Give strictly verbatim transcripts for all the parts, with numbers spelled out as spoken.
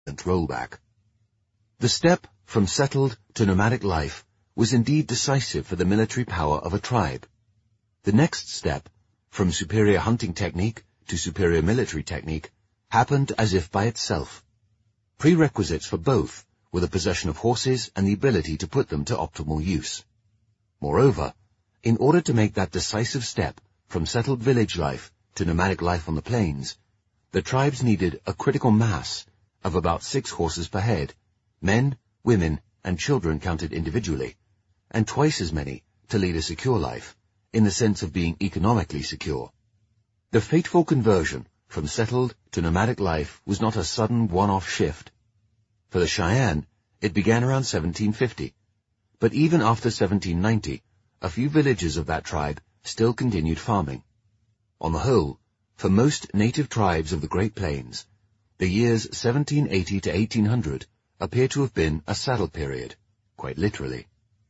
rollback. The step from settled to nomadic life was indeed decisive for the military power of a tribe. The next step, from superior hunting technique to superior military technique, happened as if by itself. Prerequisites for both were the possession of horses and the ability to put them to optimal use. Moreover, in order to make that decisive step from settled village life to nomadic life on the plains, the tribes needed a critical mass of about six horses per head, men, women, and children counted individually, and twice as many to lead a secure life, in the sense of being economically secure. The fateful conversion from settled to nomadic life was not a sudden one-off shift. For the Cheyenne, it began around seventeen fifty, but even after seventeen ninety, a few villages of that tribe still continued farming. On the whole, for most native tribes of the Great Plains, the years seventeen eighty to eighteen hundred appear to have been a saddle period, quite literally.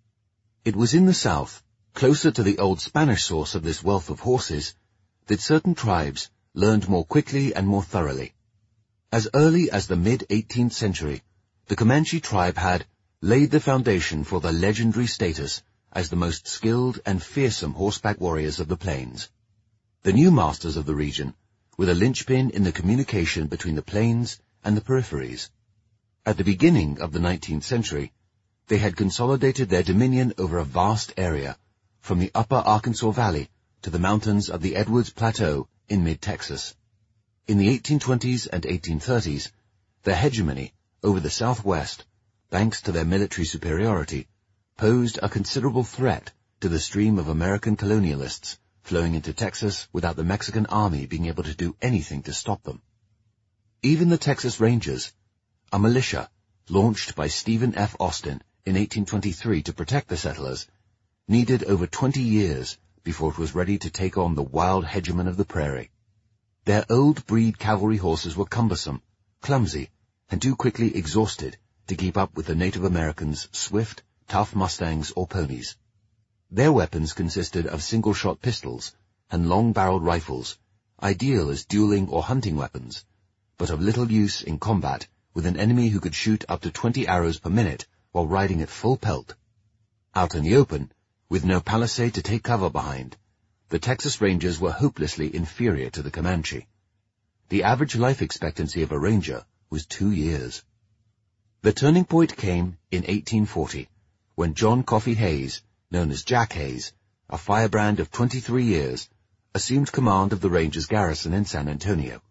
It was in the south, closer to the old Spanish source of this wealth of horses, that certain tribes learned more quickly and more thoroughly. As early as the mid-eighteenth century, the Comanche tribe had laid the foundation for their legendary status as the most skilled and fearsome horseback warriors of the plains. The new masters of the region were the linchpin in the communication between the plains and the peripheries. At the beginning of the nineteenth century, they had consolidated their dominion over a vast area, from the upper Arkansas Valley to the mountains of the Edwards Plateau in mid-Texas. In the eighteen twenties and eighteen thirties, their hegemony over the Southwest, thanks to their military superiority, posed a considerable threat to the stream of American colonialists flowing into Texas without the Mexican army being able to do anything to stop them. Even the Texas Rangers, a militia launched by Stephen F. Austin in eighteen twenty-three to protect the settlers, needed over twenty years before it was ready to take on the wild hegemon of the prairie. Their old breed cavalry horses were cumbersome, clumsy, and too quickly exhausted to keep up with the Native Americans' swift, tough Mustangs or ponies. Their weapons consisted of single-shot pistols and long-barreled rifles, ideal as dueling or hunting weapons, but of little use in combat with an enemy who could shoot up to twenty arrows per minute while riding at full pelt. Out in the open, with no palisade to take cover behind, the Texas Rangers were hopelessly inferior to the Comanche. The average life expectancy of a ranger was two years. The turning point came in eighteen forty, when John Coffee Hayes, known as Jack Hayes, a firebrand of twenty-three years, assumed command of the Rangers garrison in San Antonio.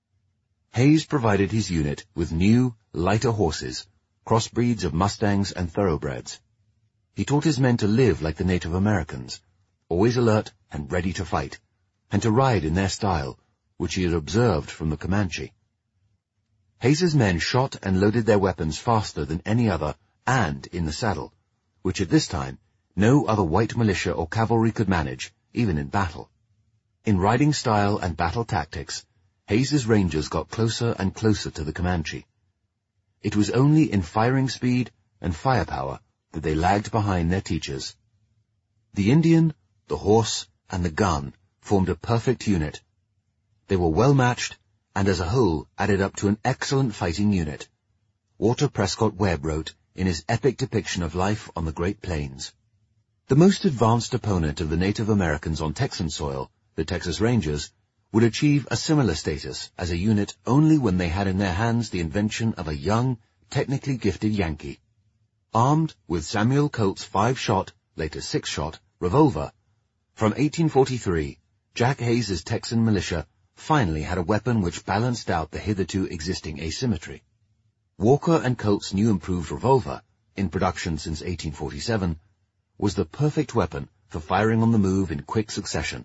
Hayes provided his unit with new, lighter horses, crossbreeds of Mustangs and thoroughbreds. He taught his men to live like the Native Americans, always alert and ready to fight, and to ride in their style, which he had observed from the Comanche. Hayes's men shot and loaded their weapons faster than any other, and in the saddle, which at this time no other white militia or cavalry could manage, even in battle. In riding style and battle tactics, Hayes's Rangers got closer and closer to the Comanche. It was only in firing speed and firepower that they lagged behind their teachers. The Indian, the horse, and the gun formed a perfect unit. They were well matched, and as a whole added up to an excellent fighting unit. Walter Prescott Webb wrote in his epic depiction of life on the Great Plains. The most advanced opponent of the Native Americans on Texan soil, the Texas Rangers, would achieve a similar status as a unit only when they had in their hands the invention of a young, technically gifted Yankee. Armed with Samuel Colt's five-shot, later six-shot, revolver, from eighteen forty-three, Jack Hayes's Texan militia finally had a weapon which balanced out the hitherto existing asymmetry. Walker and Colt's new improved revolver, in production since eighteen forty-seven, was the perfect weapon for firing on the move in quick succession.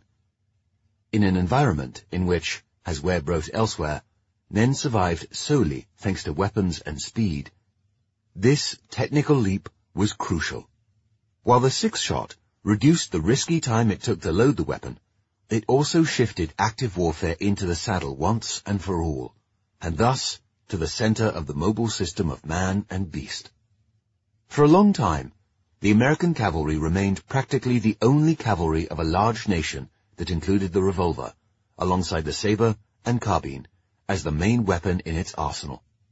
In an environment in which, as Webb wrote elsewhere, men survived solely thanks to weapons and speed, this technical leap was crucial. While the six-shot reduced the risky time it took to load the weapon, it also shifted active warfare into the saddle once and for all, and thus to the center of the mobile system of man and beast. For a long time, the American cavalry remained practically the only cavalry of a large nation that included the revolver, alongside the saber and carbine, as the main weapon in its arsenal.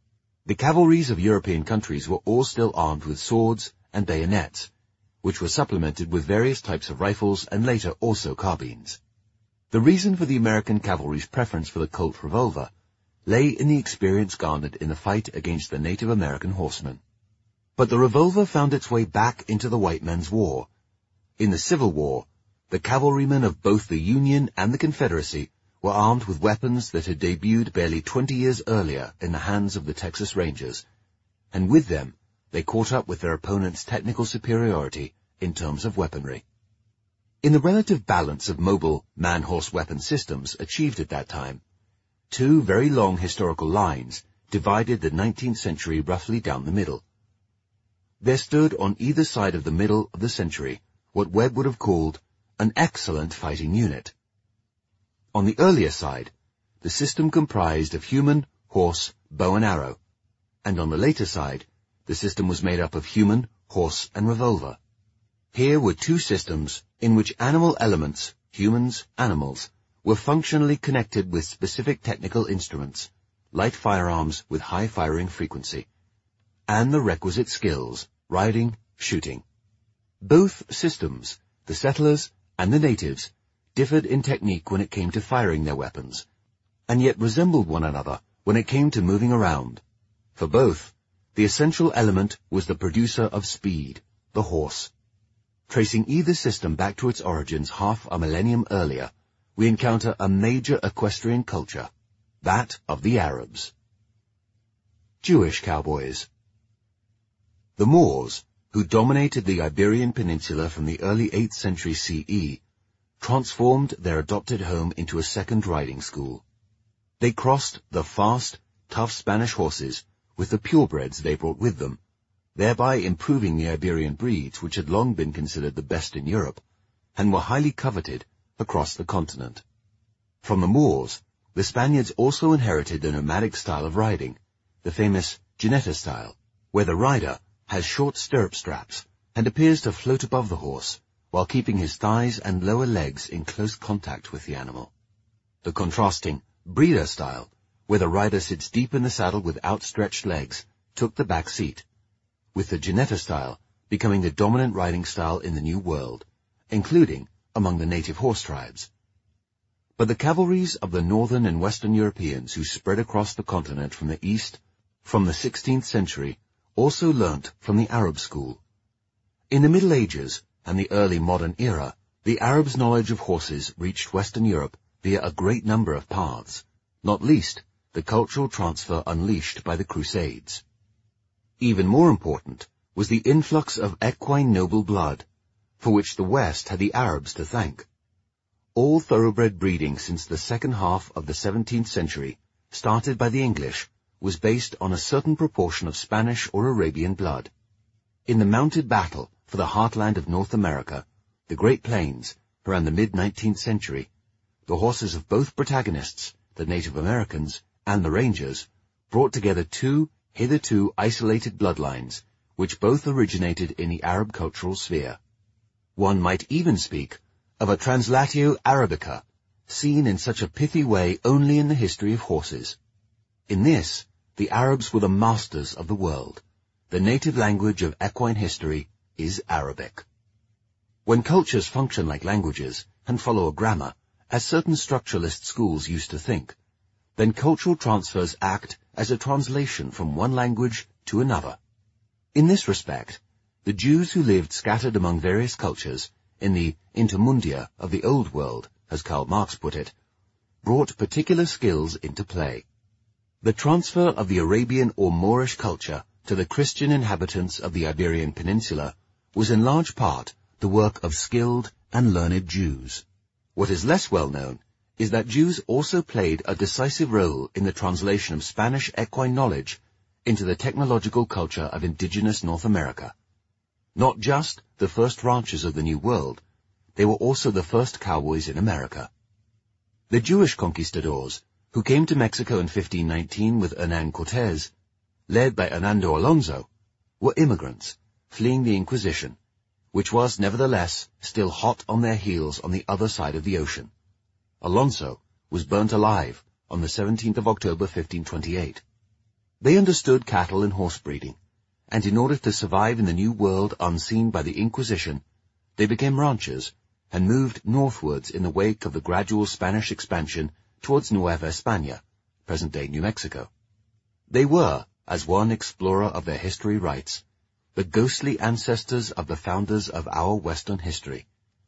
The cavalries of European countries were all still armed with swords and bayonets, which were supplemented with various types of rifles and later also carbines. The reason for the American cavalry's preference for the Colt revolver lay in the experience garnered in the fight against the Native American horsemen. But the revolver found its way back into the white man's war. In the Civil War, the cavalrymen of both the Union and the Confederacy were armed with weapons that had debuted barely twenty years earlier in the hands of the Texas Rangers, and with them they caught up with their opponent's technical superiority in terms of weaponry. In the relative balance of mobile man-horse weapon systems achieved at that time, two very long historical lines divided the nineteenth century roughly down the middle. There stood on either side of the middle of the century what Webb would have called an excellent fighting unit. On the earlier side, the system comprised of human, horse, bow and arrow, and on the later side, the system was made up of human, horse, and revolver. Here were two systems in which animal elements, humans, animals, were functionally connected with specific technical instruments, light firearms with high firing frequency, and the requisite skills, riding, shooting. Both systems, the settlers and the natives, differed in technique when it came to firing their weapons, and yet resembled one another when it came to moving around. For both, the essential element was the producer of speed, the horse. Tracing either system back to its origins half a millennium earlier, we encounter a major equestrian culture, that of the Arabs. Jewish cowboys. The Moors, who dominated the Iberian Peninsula from the early eighth century C E, transformed their adopted home into a second riding school. They crossed the fast, tough Spanish horses with the purebreds they brought with them, thereby improving the Iberian breeds which had long been considered the best in Europe, and were highly coveted across the continent. From the Moors, the Spaniards also inherited the nomadic style of riding, the famous Gineta style, where the rider has short stirrup straps and appears to float above the horse, while keeping his thighs and lower legs in close contact with the animal. The contrasting breeder style, where the rider sits deep in the saddle with outstretched legs, took the back seat, with the Gineta style becoming the dominant riding style in the New World, including among the native horse tribes. But the cavalries of the northern and western Europeans who spread across the continent from the east from the sixteenth century also learnt from the Arab school. In the Middle Ages and the early modern era, the Arabs' knowledge of horses reached Western Europe via a great number of paths, not least the cultural transfer unleashed by the Crusades. Even more important was the influx of equine noble blood, for which the West had the Arabs to thank. All thoroughbred breeding since the second half of the seventeenth century, started by the English, was based on a certain proportion of Spanish or Arabian blood. In the mounted battle for the heartland of North America, the Great Plains, around the mid-nineteenth century, the horses of both protagonists, the Native Americans and the Rangers, brought together two hitherto isolated bloodlines, which both originated in the Arab cultural sphere. One might even speak of a translatio arabica, seen in such a pithy way only in the history of horses. In this, the Arabs were the masters of the world. The native language of equine history is Arabic. When cultures function like languages and follow a grammar, as certain structuralist schools used to think, then cultural transfers act as a translation from one language to another. In this respect, the Jews who lived scattered among various cultures in the intermundia of the Old World, as Karl Marx put it, brought particular skills into play. The transfer of the Arabian or Moorish culture to the Christian inhabitants of the Iberian Peninsula was in large part the work of skilled and learned Jews. What is less well known is that Jews also played a decisive role in the translation of Spanish equine knowledge into the technological culture of indigenous North America. Not just the first ranchers of the New World, they were also the first cowboys in America. The Jewish conquistadors, who came to Mexico in fifteen nineteen with Hernán Cortés, led by Hernando Alonso, were immigrants, fleeing the Inquisition, which was nevertheless still hot on their heels on the other side of the ocean. Alonso was burnt alive on the seventeenth of October fifteen twenty-eight. They understood cattle and horse breeding, and in order to survive in the new world unseen by the Inquisition, they became ranchers and moved northwards in the wake of the gradual Spanish expansion towards Nueva España, present-day New Mexico. They were, as one explorer of their history writes, the ghostly ancestors of the founders of our Western history.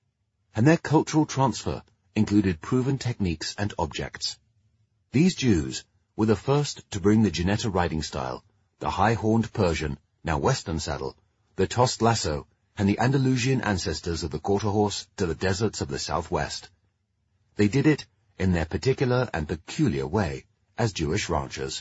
And their cultural transfer included proven techniques and objects. These Jews were the first to bring the Gineta riding style, the high-horned Persian, now Western saddle, the tossed lasso, and the Andalusian ancestors of the quarter horse to the deserts of the Southwest. They did it in their particular and peculiar way as Jewish ranchers.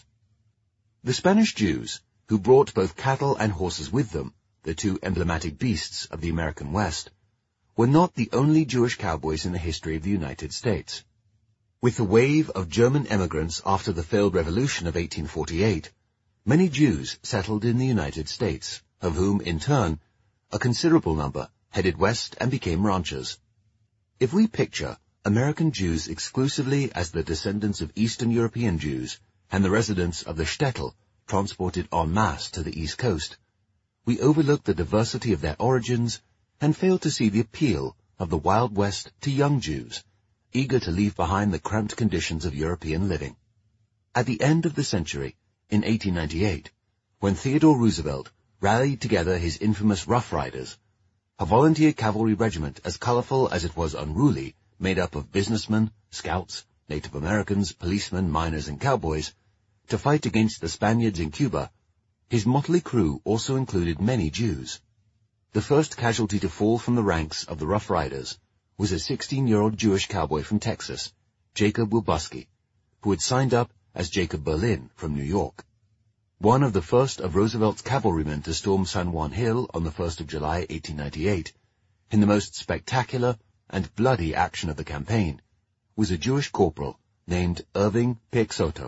The Spanish Jews, who brought both cattle and horses with them, the two emblematic beasts of the American West, were not the only Jewish cowboys in the history of the United States. With the wave of German emigrants after the failed revolution of eighteen forty-eight, many Jews settled in the United States, of whom, in turn, a considerable number headed west and became ranchers. If we picture American Jews exclusively as the descendants of Eastern European Jews and the residents of the shtetl transported en masse to the East Coast, we overlook the diversity of their origins and fail to see the appeal of the Wild West to young Jews, eager to leave behind the cramped conditions of European living. At the end of the century, in eighteen ninety-eight, when Theodore Roosevelt rallied together his infamous Rough Riders, a volunteer cavalry regiment as colorful as it was unruly, made up of businessmen, scouts, Native Americans, policemen, miners, and cowboys, to fight against the Spaniards in Cuba, his motley crew also included many Jews. The first casualty to fall from the ranks of the Rough Riders was a sixteen-year-old Jewish cowboy from Texas, Jacob Wilbuski, who had signed up as Jacob Berlin from New York. One of the first of Roosevelt's cavalrymen to storm San Juan Hill on the first of July, eighteen ninety-eight, in the most spectacular and bloody action of the campaign, was a Jewish corporal named Irving Peixoto.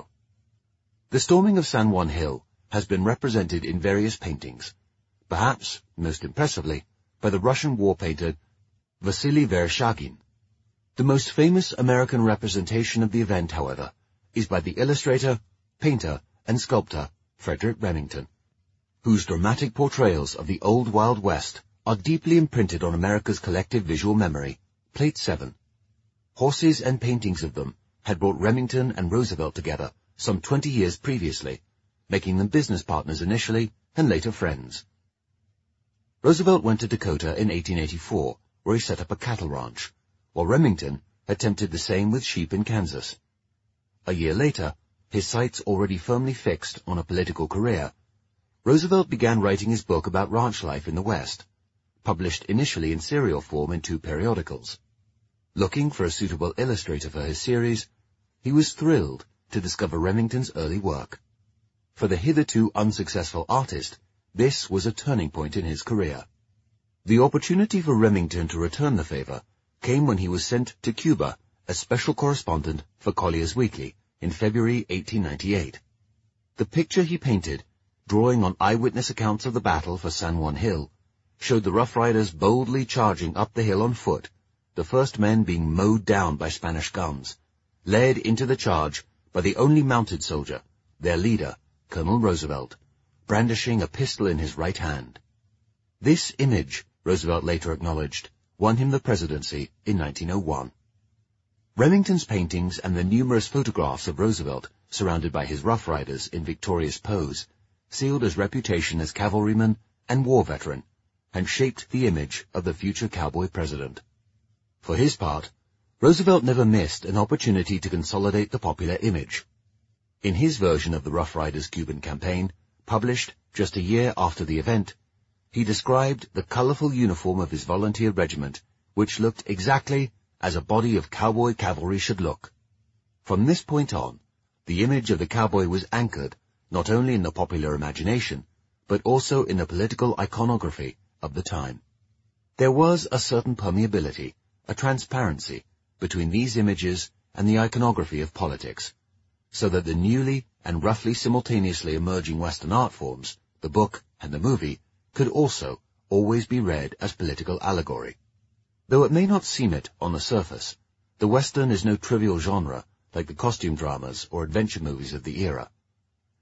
The storming of San Juan Hill has been represented in various paintings, perhaps, most impressively, by the Russian war painter Vasily Vereshchagin. The most famous American representation of the event, however, is by the illustrator, painter, and sculptor Frederic Remington, whose dramatic portrayals of the old Wild West are deeply imprinted on America's collective visual memory. Plate seven. Horses and paintings of them had brought Remington and Roosevelt together some twenty years previously, making them business partners initially and later friends. Roosevelt went to Dakota in eighteen eighty-four, where he set up a cattle ranch, while Remington attempted the same with sheep in Kansas. A year later, his sights already firmly fixed on a political career, Roosevelt began writing his book about ranch life in the West, published initially in serial form in two periodicals. Looking for a suitable illustrator for his series, he was thrilled to discover Remington's early work. For the hitherto unsuccessful artist, this was a turning point in his career. The opportunity for Remington to return the favor came when he was sent to Cuba as special correspondent for Collier's Weekly in February eighteen ninety-eight. The picture he painted, drawing on eyewitness accounts of the battle for San Juan Hill, showed the Rough Riders boldly charging up the hill on foot, the first men being mowed down by Spanish guns, led into the charge by the only mounted soldier, their leader, Colonel Roosevelt, brandishing a pistol in his right hand. This image, Roosevelt later acknowledged, won him the presidency in nineteen oh one. Remington's paintings and the numerous photographs of Roosevelt surrounded by his Rough Riders in victorious pose sealed his reputation as cavalryman and war veteran and shaped the image of the future cowboy president. For his part, Roosevelt never missed an opportunity to consolidate the popular image. In his version of the Rough Riders Cuban campaign, published just a year after the event, he described the colorful uniform of his volunteer regiment, which looked exactly as a body of cowboy cavalry should look. From this point on, the image of the cowboy was anchored not only in the popular imagination, but also in the political iconography of the time. There was a certain permeability, a transparency, between these images and the iconography of politics, so that the newly and roughly simultaneously emerging Western art forms, the book and the movie, could also always be read as political allegory. Though it may not seem it on the surface, the Western is no trivial genre like the costume dramas or adventure movies of the era.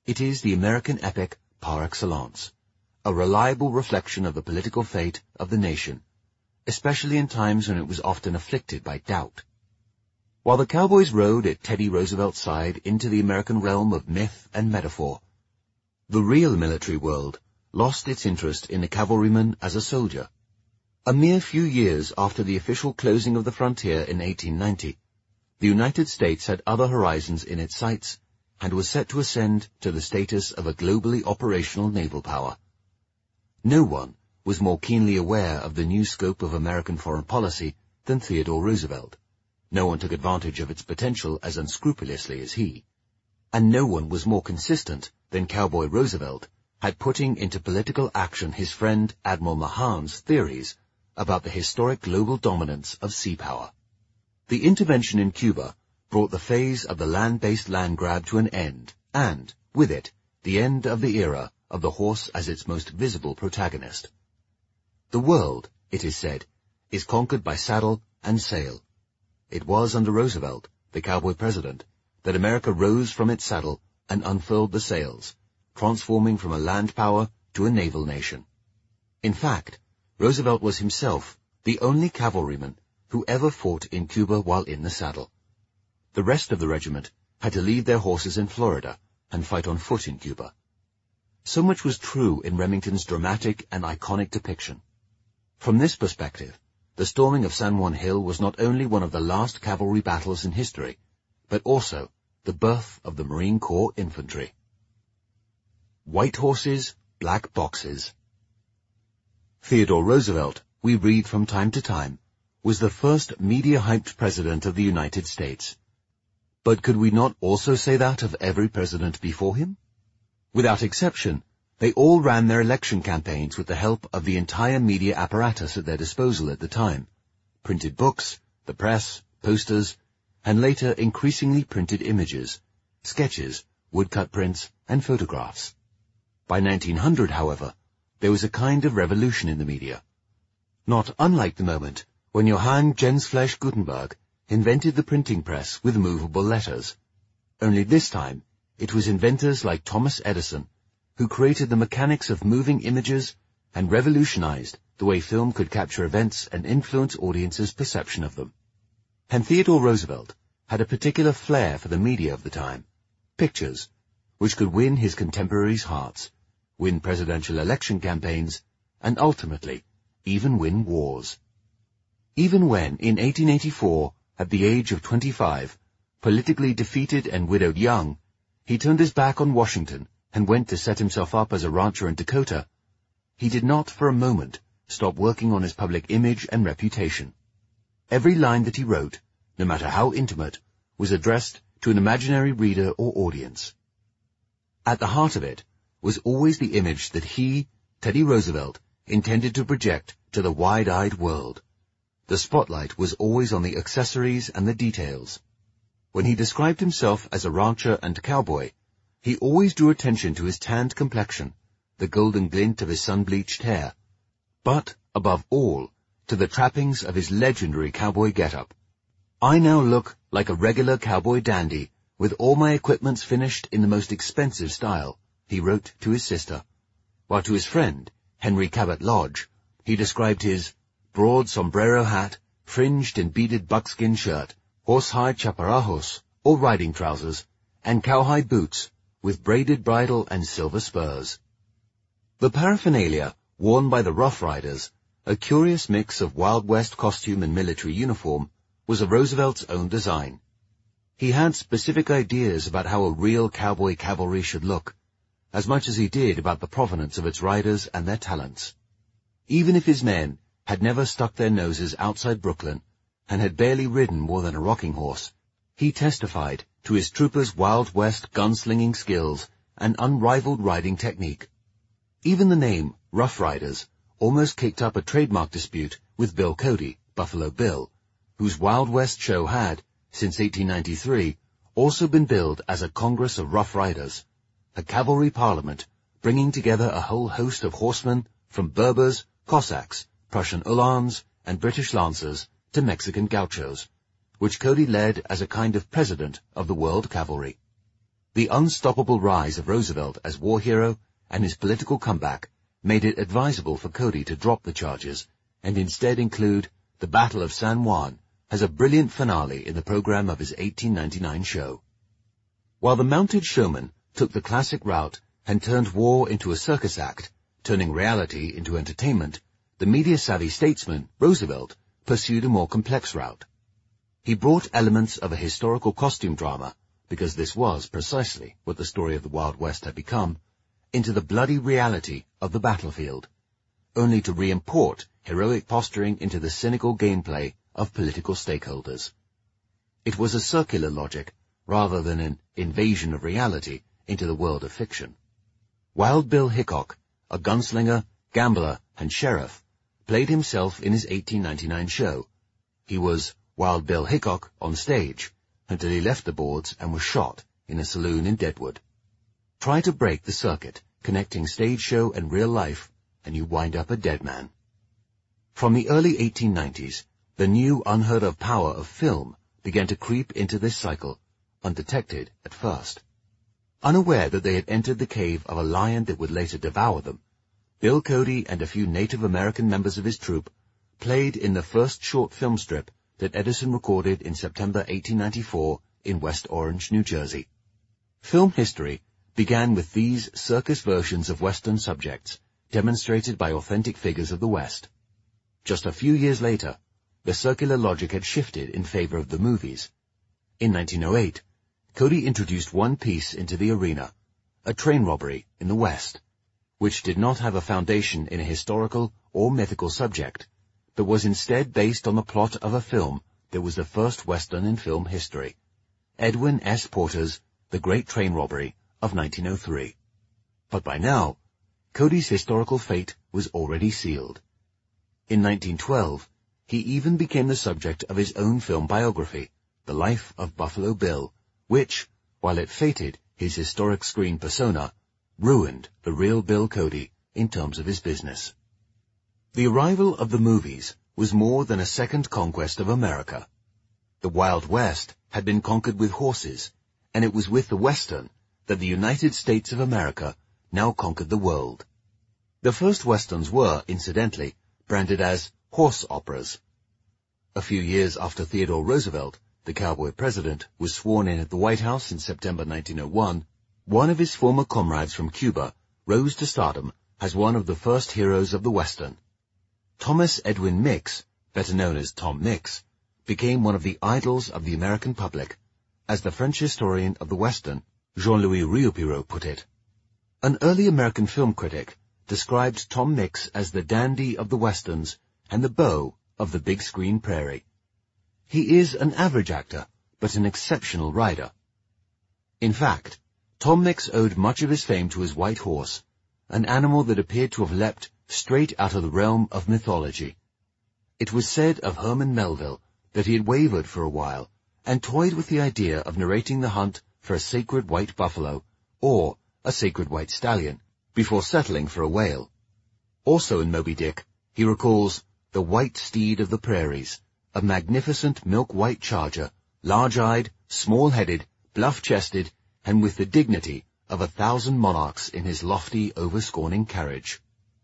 It is the American epic par excellence, a reliable reflection of the political fate of the nation, especially in times when it was often afflicted by doubt. While the cowboys rode at Teddy Roosevelt's side into the American realm of myth and metaphor, the real military world lost its interest in the cavalryman as a soldier. A mere few years after the official closing of the frontier in eighteen ninety, the United States had other horizons in its sights and was set to ascend to the status of a globally operational naval power. No one was more keenly aware of the new scope of American foreign policy than Theodore Roosevelt. No one took advantage of its potential as unscrupulously as he. And no one was more consistent than Cowboy Roosevelt at putting into political action his friend Admiral Mahan's theories about the historic global dominance of sea power. The intervention in Cuba brought the phase of the land-based land grab to an end, and, with it, the end of the era of the horse as its most visible protagonist. The world, it is said, is conquered by saddle and sail. It was under Roosevelt, the cowboy president, that America rose from its saddle and unfurled the sails, transforming from a land power to a naval nation. In fact, Roosevelt was himself the only cavalryman who ever fought in Cuba while in the saddle. The rest of the regiment had to leave their horses in Florida and fight on foot in Cuba. So much was true in Remington's dramatic and iconic depiction. From this perspective, the storming of San Juan Hill was not only one of the last cavalry battles in history, but also the birth of the Marine Corps infantry. White horses, black boxes. Theodore Roosevelt, we read from time to time, was the first media-hyped president of the United States. But could we not also say that of every president before him? Without exception, they all ran their election campaigns with the help of the entire media apparatus at their disposal at the time. Printed books, the press, posters, and later increasingly printed images, sketches, woodcut prints, and photographs. By nineteen hundred, however, there was a kind of revolution in the media. Not unlike the moment when Johann Gensfleisch Gutenberg invented the printing press with movable letters. Only this time, it was inventors like Thomas Edison who created the mechanics of moving images and revolutionized the way film could capture events and influence audiences' perception of them. And Theodore Roosevelt had a particular flair for the media of the time, pictures, which could win his contemporaries' hearts, win presidential election campaigns, and ultimately, even win wars. Even when, in eighteen eighty-four, at the age of twenty-five, politically defeated and widowed young, he turned his back on Washington and went to set himself up as a rancher in Dakota, he did not for a moment stop working on his public image and reputation. Every line that he wrote, no matter how intimate, was addressed to an imaginary reader or audience. At the heart of it was always the image that he, Teddy Roosevelt, intended to project to the wide-eyed world. The spotlight was always on the accessories and the details. When he described himself as a rancher and cowboy, he always drew attention to his tanned complexion, the golden glint of his sun-bleached hair, but, above all, to the trappings of his legendary cowboy getup. I now look like a regular cowboy dandy, with all my equipments finished in the most expensive style, he wrote to his sister, while to his friend, Henry Cabot Lodge, he described his broad sombrero hat, fringed and beaded buckskin shirt, horse-hide chaparajos, or riding trousers, and cowhide boots, with braided bridle and silver spurs. The paraphernalia worn by the Rough Riders, a curious mix of Wild West costume and military uniform, was of Roosevelt's own design. He had specific ideas about how a real cowboy cavalry should look, as much as he did about the provenance of its riders and their talents. Even if his men had never stuck their noses outside Brooklyn and had barely ridden more than a rocking horse, he testified to his troopers' Wild West gunslinging skills and unrivaled riding technique. Even the name, Rough Riders, almost kicked up a trademark dispute with Bill Cody, Buffalo Bill, whose Wild West show had, since eighteen ninety-three, also been billed as a Congress of Rough Riders, a cavalry parliament bringing together a whole host of horsemen from Berbers, Cossacks, Prussian Uhlans, and British Lancers to Mexican gauchos, which Cody led as a kind of president of the world cavalry. The unstoppable rise of Roosevelt as war hero and his political comeback made it advisable for Cody to drop the charges and instead include the Battle of San Juan as a brilliant finale in the program of his eighteen ninety-nine show. While the mounted showman took the classic route and turned war into a circus act, turning reality into entertainment, the media-savvy statesman, Roosevelt, pursued a more complex route. He brought elements of a historical costume drama, because this was precisely what the story of the Wild West had become, into the bloody reality of the battlefield, only to re-import heroic posturing into the cynical gameplay of political stakeholders. It was a circular logic, rather than an invasion of reality into the world of fiction. Wild Bill Hickok, a gunslinger, gambler, and sheriff, played himself in his eighteen ninety-nine show. He was Wild Bill Hickok on stage, until he left the boards and was shot in a saloon in Deadwood. Try to break the circuit connecting stage show and real life, and you wind up a dead man. From the early eighteen nineties, the new unheard-of power of film began to creep into this cycle, undetected at first. Unaware that they had entered the cave of a lion that would later devour them, Bill Cody and a few Native American members of his troupe played in the first short film strip that Edison recorded in September eighteen ninety-four in West Orange, New Jersey. Film history began with these circus versions of Western subjects, demonstrated by authentic figures of the West. Just a few years later, the circular logic had shifted in favor of the movies. In nineteen oh eight, Cody introduced one piece into the arena, a train robbery in the West, which did not have a foundation in a historical or mythical subject, but was instead based on the plot of a film that was the first Western in film history, Edwin S. Porter's The Great Train Robbery of nineteen oh three. But by now, Cody's historical fate was already sealed. In nineteen twelve, he even became the subject of his own film biography, The Life of Buffalo Bill, which, while it fated his historic screen persona, ruined the real Bill Cody in terms of his business. The arrival of the movies was more than a second conquest of America. The Wild West had been conquered with horses, and it was with the Western that the United States of America now conquered the world. The first Westerns were, incidentally, branded as horse operas. A few years after Theodore Roosevelt, the cowboy president, was sworn in at the White House in September nineteen oh one, one of his former comrades from Cuba rose to stardom as one of the first heroes of the Western. Thomas Edwin Mix, better known as Tom Mix, became one of the idols of the American public, as the French historian of the Western, Jean-Louis Riopiro, put it. An early American film critic described Tom Mix as the dandy of the Westerns and the beau of the big screen prairie. He is an average actor, but an exceptional rider. In fact, Tom Mix owed much of his fame to his white horse, an animal that appeared to have leapt straight out of the realm of mythology. It was said of Herman Melville that he had wavered for a while and toyed with the idea of narrating the hunt for a sacred white buffalo or a sacred white stallion before settling for a whale. Also in Moby Dick, he recalls the white steed of the prairies, a magnificent milk-white charger, large-eyed, small-headed, bluff-chested, and with the dignity of a thousand monarchs in his lofty, over-scorning carriage.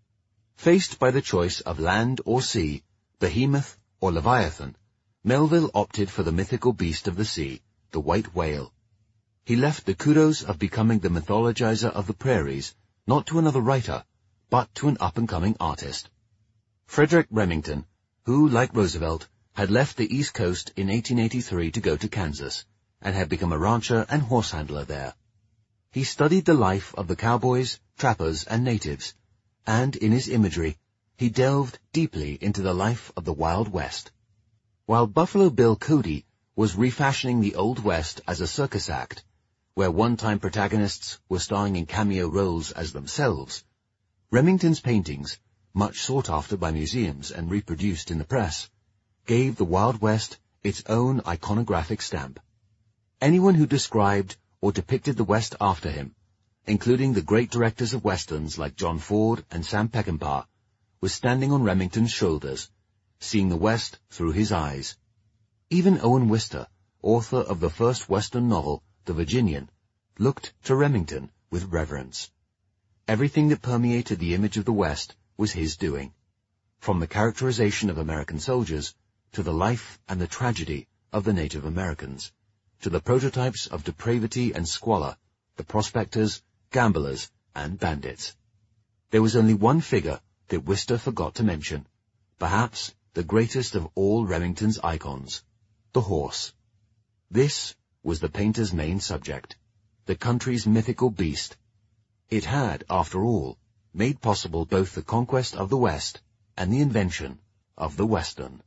Faced by the choice of land or sea, behemoth or leviathan, Melville opted for the mythical beast of the sea, the white whale. He left the kudos of becoming the mythologizer of the prairies not to another writer, but to an up-and-coming artist. Frederick Remington, who, like Roosevelt, had left the East Coast in eighteen eighty-three to go to Kansas, and had become a rancher and horse handler there. He studied the life of the cowboys, trappers, and natives, and in his imagery, he delved deeply into the life of the Wild West. While Buffalo Bill Cody was refashioning the Old West as a circus act, where one-time protagonists were starring in cameo roles as themselves, Remington's paintings, much sought after by museums and reproduced in the press, gave the Wild West its own iconographic stamp. Anyone who described or depicted the West after him, including the great directors of Westerns like John Ford and Sam Peckinpah, was standing on Remington's shoulders, seeing the West through his eyes. Even Owen Wister, author of the first Western novel, The Virginian, looked to Remington with reverence. Everything that permeated the image of the West was his doing, from the characterization of American soldiers to the life and the tragedy of the Native Americans, to the prototypes of depravity and squalor, the prospectors, gamblers, and bandits. There was only one figure that Wister forgot to mention, perhaps the greatest of all Remington's icons, the horse. This was the painter's main subject, the country's mythical beast. It had, after all, made possible both the conquest of the West and the invention of the Western.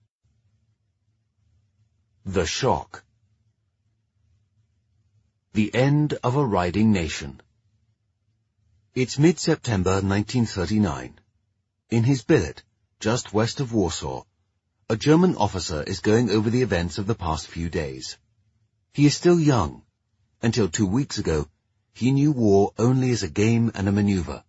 The Shock. The End of a Riding Nation. It's mid-September nineteen thirty-nine. In his billet, just west of Warsaw, a German officer is going over the events of the past few days. He is still young. Until two weeks ago, he knew war only as a game and a maneuver.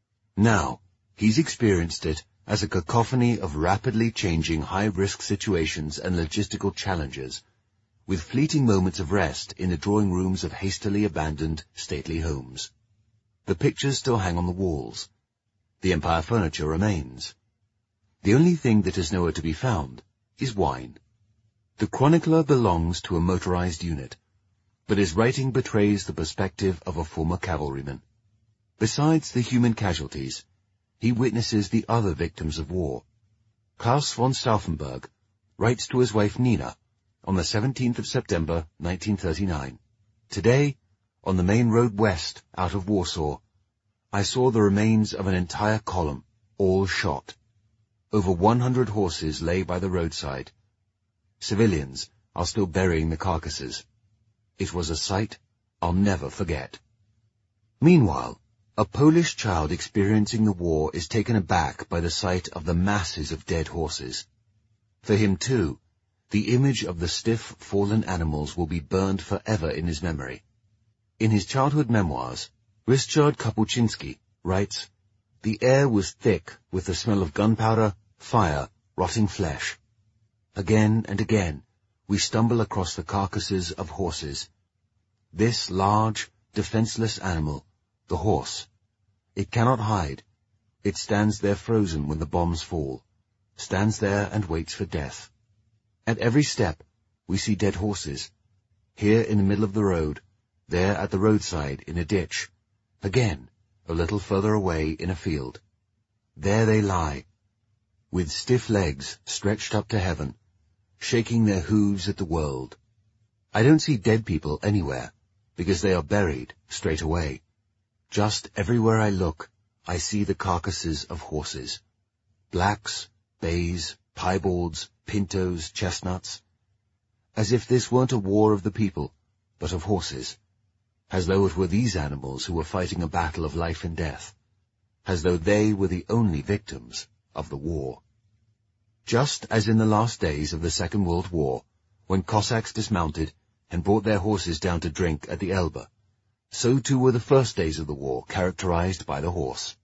Now, he's experienced it as a cacophony of rapidly changing high-risk situations and logistical challenges, with fleeting moments of rest in the drawing rooms of hastily abandoned stately homes. The pictures still hang on the walls. The Empire furniture remains. The only thing that is nowhere to be found is wine. The chronicler belongs to a motorized unit, but his writing betrays the perspective of a former cavalryman. Besides the human casualties, he witnesses the other victims of war. Klaus von Stauffenberg writes to his wife Nina on the seventeenth of September nineteen thirty-nine, "Today, on the main road west out of Warsaw, I saw the remains of an entire column, all shot. Over one hundred horses lay by the roadside. Civilians are still burying the carcasses. It was a sight I'll never forget." Meanwhile, a Polish child experiencing the war is taken aback by the sight of the masses of dead horses. For him, too, the image of the stiff, fallen animals will be burned forever in his memory. In his childhood memoirs, Ryszard Kapuscinski writes, "The air was thick with the smell of gunpowder, fire, rotting flesh. Again and again, we stumble across the carcasses of horses. This large, defenseless animal, the horse, it cannot hide. It stands there frozen when the bombs fall, stands there and waits for death. At every step, we see dead horses, here in the middle of the road, there at the roadside in a ditch, again, a little further away in a field. There they lie, with stiff legs stretched up to heaven, shaking their hooves at the world. I don't see dead people anywhere, because they are buried straight away. Just everywhere I look, I see the carcasses of horses. Blacks, bays, piebalds, pintos, chestnuts. As if this weren't a war of the people, but of horses. As though it were these animals who were fighting a battle of life and death. As though they were the only victims of the war. Just as in the last days of the Second World War, when Cossacks dismounted and brought their horses down to drink at the Elbe, so too were the first days of the war characterized by the horse.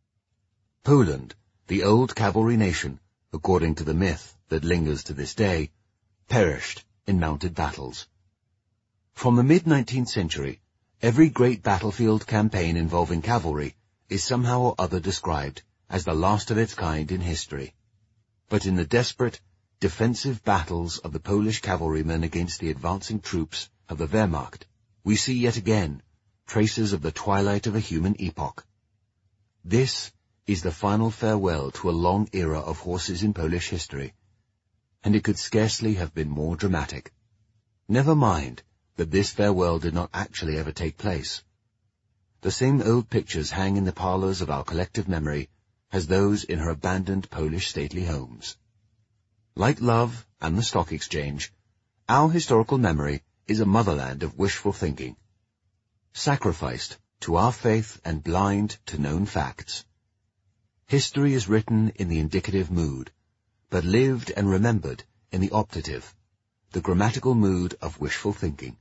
Poland, the old cavalry nation, according to the myth that lingers to this day, perished in mounted battles. From the mid-nineteenth century, every great battlefield campaign involving cavalry is somehow or other described as the last of its kind in history. But in the desperate, defensive battles of the Polish cavalrymen against the advancing troops of the Wehrmacht, we see yet again traces of the twilight of a human epoch. This is the final farewell to a long era of horses in Polish history, and it could scarcely have been more dramatic. Never mind that this farewell did not actually ever take place. The same old pictures hang in the parlors of our collective memory as those in her abandoned Polish stately homes. Like love and the stock exchange, our historical memory is a motherland of wishful thinking, sacrificed to our faith and blind to known facts. History is written in the indicative mood, but lived and remembered in the optative, the grammatical mood of wishful thinking.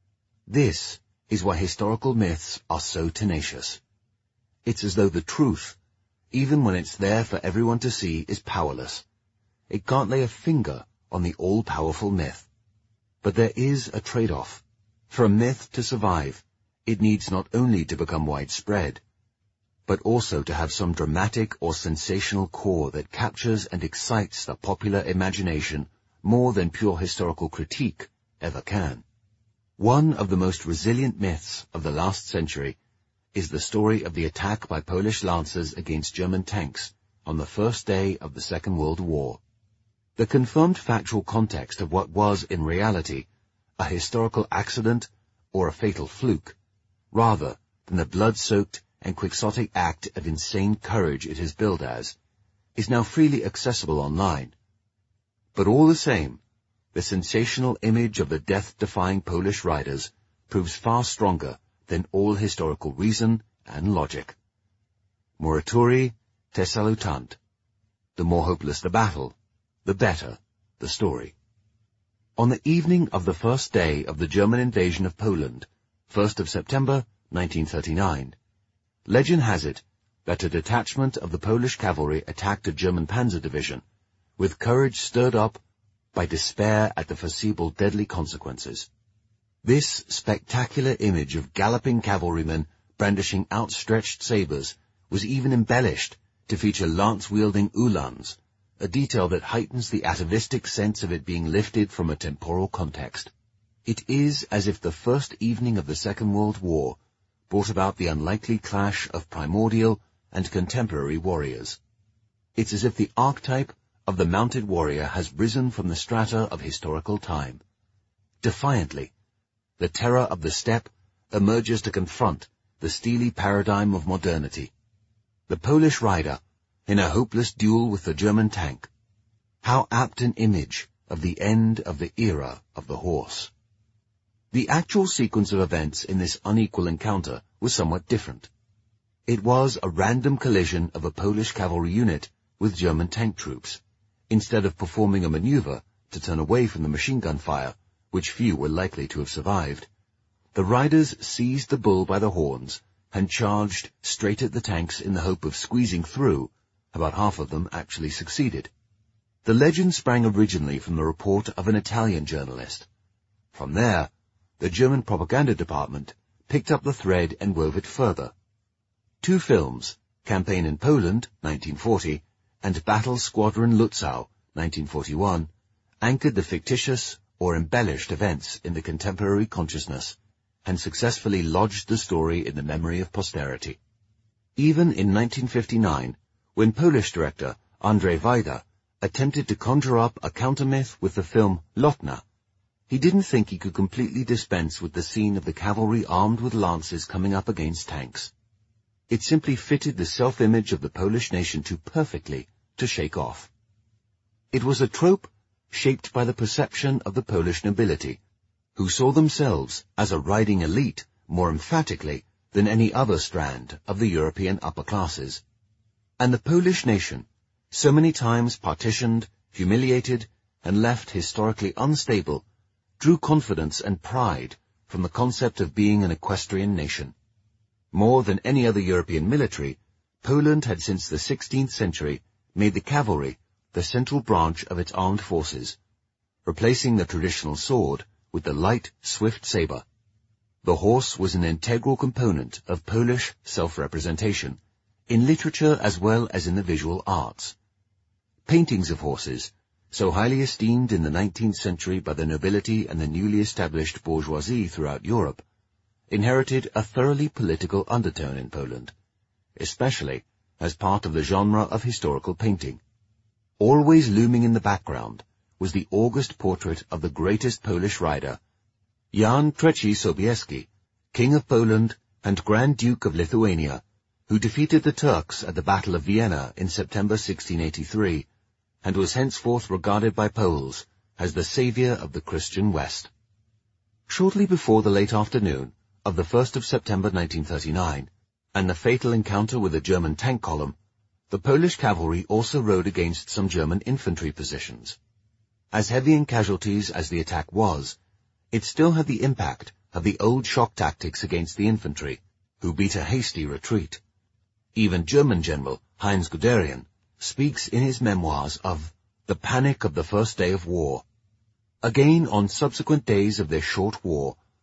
This is why historical myths are so tenacious. It's as though the truth, even when it's there for everyone to see, is powerless. It can't lay a finger on the all-powerful myth. But there is a trade-off. For a myth to survive, it needs not only to become widespread, but also to have some dramatic or sensational core that captures and excites the popular imagination more than pure historical critique ever can. One of the most resilient myths of the last century is the story of the attack by Polish lancers against German tanks on the first day of the Second World War. The confirmed factual context of what was, in reality, a historical accident or a fatal fluke, rather than the blood-soaked and quixotic act of insane courage it is billed as, is now freely accessible online. But all the same, the sensational image of the death-defying Polish riders proves far stronger than all historical reason and logic. Morituri te salutant. The more hopeless the battle, the better the story. On the evening of the first day of the German invasion of Poland, first of September nineteen thirty-nine, legend has it that a detachment of the Polish cavalry attacked a German panzer division, with courage stirred up by despair at the foreseeable deadly consequences. This spectacular image of galloping cavalrymen brandishing outstretched sabres was even embellished to feature lance-wielding uhlans, a detail that heightens the atavistic sense of it being lifted from a temporal context. It is as if the first evening of the Second World War brought about the unlikely clash of primordial and contemporary warriors. It's as if the archetype of the mounted warrior has risen from the strata of historical time. Defiantly, the terror of the steppe emerges to confront the steely paradigm of modernity. The Polish rider, in a hopeless duel with the German tank. How apt an image of the end of the era of the horse. The actual sequence of events in this unequal encounter was somewhat different. It was a random collision of a Polish cavalry unit with German tank troops, instead of performing a maneuver to turn away from the machine gun fire, which few were likely to have survived. The riders seized the bull by the horns and charged straight at the tanks in the hope of squeezing through. About half of them actually succeeded. The legend sprang originally from the report of an Italian journalist. From there, the German propaganda department picked up the thread and wove it further. Two films, Campaign in Poland, nineteen forty, and Battle Squadron Lutzow, nineteen forty-one, anchored the fictitious or embellished events in the contemporary consciousness and successfully lodged the story in the memory of posterity. Even in nineteen fifty-nine, when Polish director Andrzej Wajda attempted to conjure up a countermyth with the film Lotna, he didn't think he could completely dispense with the scene of the cavalry armed with lances coming up against tanks. It simply fitted the self-image of the Polish nation too perfectly to shake off. It was a trope shaped by the perception of the Polish nobility, who saw themselves as a riding elite more emphatically than any other strand of the European upper classes. And the Polish nation, so many times partitioned, humiliated, and left historically unstable, drew confidence and pride from the concept of being an equestrian nation. More than any other European military, Poland had since the sixteenth century made the cavalry the central branch of its armed forces, replacing the traditional sword with the light, swift saber. The horse was an integral component of Polish self-representation, in literature as well as in the visual arts. Paintings of horses, so highly esteemed in the nineteenth century by the nobility and the newly established bourgeoisie throughout Europe, inherited a thoroughly political undertone in Poland, especially as part of the genre of historical painting. Always looming in the background was the august portrait of the greatest Polish rider, Jan Trzeci Sobieski, King of Poland and Grand Duke of Lithuania, who defeated the Turks at the Battle of Vienna in September sixteen eighty-three, and was henceforth regarded by Poles as the savior of the Christian West. Shortly before the late afternoon of the first of September nineteen thirty-nine, and the fatal encounter with the German tank column, the Polish cavalry also rode against some German infantry positions. As heavy in casualties as the attack was, it still had the impact of the old shock tactics against the infantry, who beat a hasty retreat. Even German General Heinz Guderian speaks in his memoirs of the panic of the first day of war. Again, on subsequent days of their short war,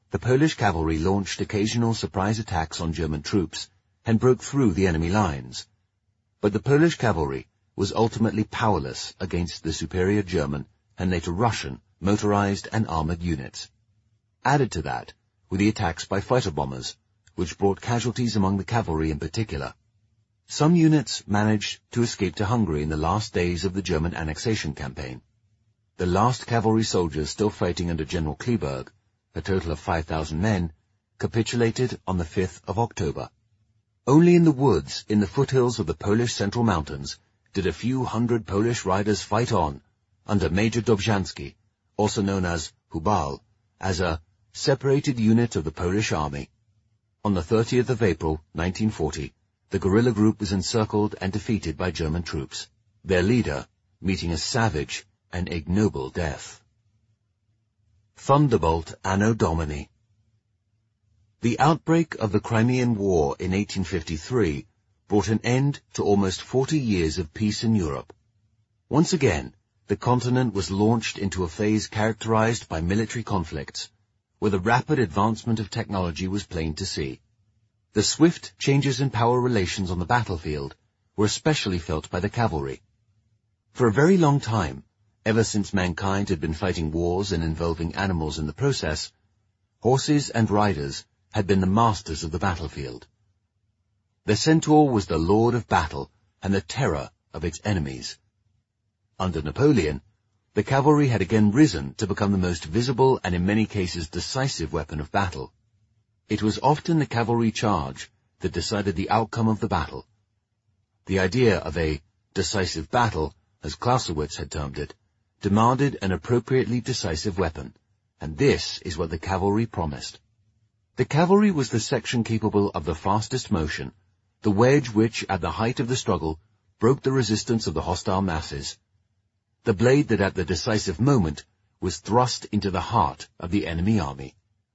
the Polish cavalry launched occasional surprise attacks on German troops and broke through the enemy lines. But the Polish cavalry was ultimately powerless against the superior German and later Russian motorized and armored units. Added to that were the attacks by fighter bombers, which brought casualties among the cavalry in particular. Some units managed to escape to Hungary in the last days of the German annexation campaign. The last cavalry soldiers still fighting under General Kleeberg, a total of five thousand men, capitulated on the fifth of October. Only in the woods in the foothills of the Polish Central Mountains did a few hundred Polish riders fight on, under Major Dobrzański, also known as Hubal, as a separated unit of the Polish army. On the thirtieth of April, nineteen forty, the guerrilla group was encircled and defeated by German troops, their leader meeting a savage and ignoble death. Thunderbolt Anno Domini. The outbreak of the Crimean War in eighteen fifty-three brought an end to almost forty years of peace in Europe. Once again, the continent was launched into a phase characterized by military conflicts, where the rapid advancement of technology was plain to see. The swift changes in power relations on the battlefield were especially felt by the cavalry. For a very long time, ever since mankind had been fighting wars and involving animals in the process, horses and riders had been the masters of the battlefield. The centaur was the lord of battle and the terror of its enemies. Under Napoleon, the cavalry had again risen to become the most visible and in many cases decisive weapon of battle. It was often the cavalry charge that decided the outcome of the battle. The idea of a decisive battle, as Clausewitz had termed it, demanded an appropriately decisive weapon, and this is what the cavalry promised. The cavalry was the section capable of the fastest motion, the wedge which, at the height of the struggle, broke the resistance of the hostile masses. The blade that at the decisive moment was thrust into the heart of the enemy army.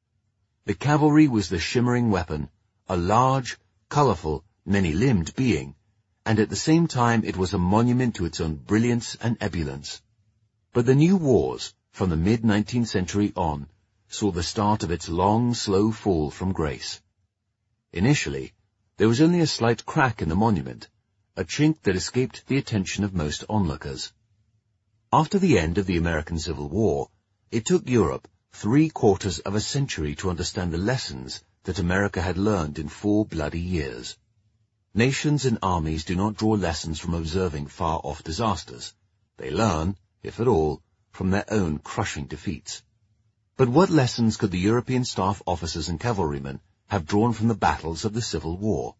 The cavalry was the shimmering weapon, a large, colorful, many-limbed being, and at the same time it was a monument to its own brilliance and ebullience. But the new wars, from the mid-nineteenth century on, saw the start of its long, slow fall from grace. Initially, there was only a slight crack in the monument, a chink that escaped the attention of most onlookers. After the end of the American Civil War, it took Europe three quarters of a century to understand the lessons that America had learned in four bloody years. Nations and armies do not draw lessons from observing far-off disasters. They learn, if at all, from their own crushing defeats. But what lessons could the European staff officers and cavalrymen have drawn from the battles of the Civil War?